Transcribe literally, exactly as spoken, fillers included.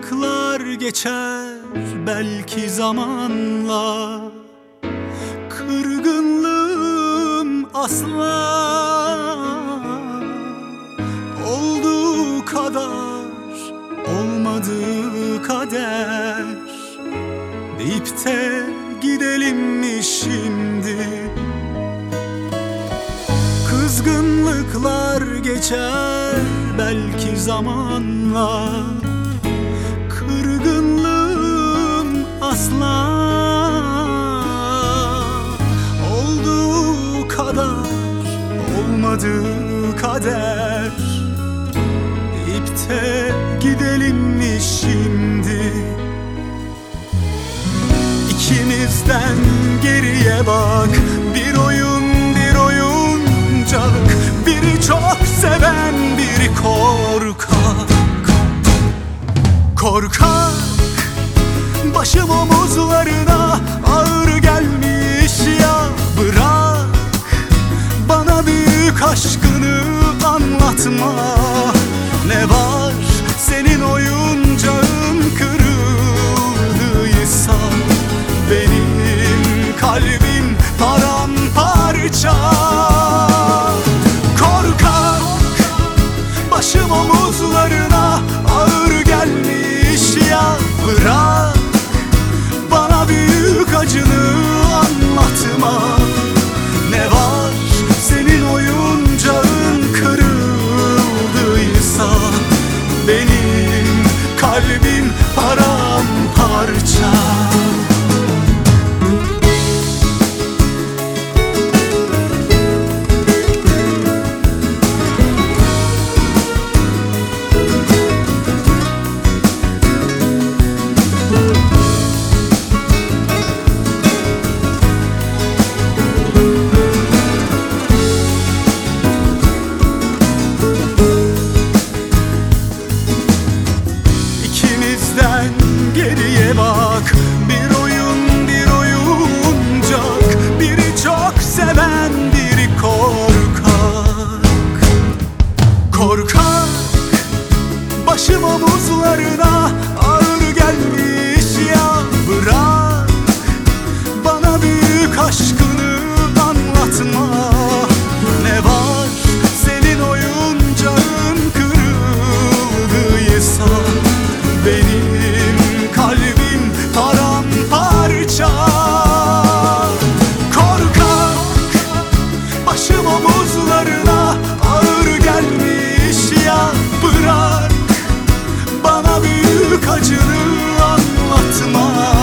Kızgınlıklar geçer belki zamanla, kırgınlığım asla olduğu kadar olmadığı kader deyip de gidelim mi şimdi? Kızgınlıklar geçer belki zamanla, kırgınlığım asla olduğu kadar olmadığı kader deyip de gidelim mi şimdi? İkimizden geriye bak, bir oyun bir oyuncak, biri çok seven biri korkak. Korkak, başım omuzlarına ağır gelmiş ya, bırak bana büyük aşkını anlatma. Ne var senin oyuncağın kırıldıysa, benim kalbim paramparça. Korkak, başım omuzlarına ağır gelmiş ya, bırak bana büyük acını anlatma. Ne var senin oyuncağın kırıldıysa, benim kalbim paramparça. Geriye bak, bir oyun bir oyuncak, biri çok seven biri korkak. Korkak, başım omuzlarına ağır gelmiş ya, bırak bana büyük aşkını anlatma. Ne var senin oyuncağın kırıldıysa, benim kalbim paramparça. Korkak, başım omuzlarına ağır gelmiş ya, bırak bana büyük acını anlatma.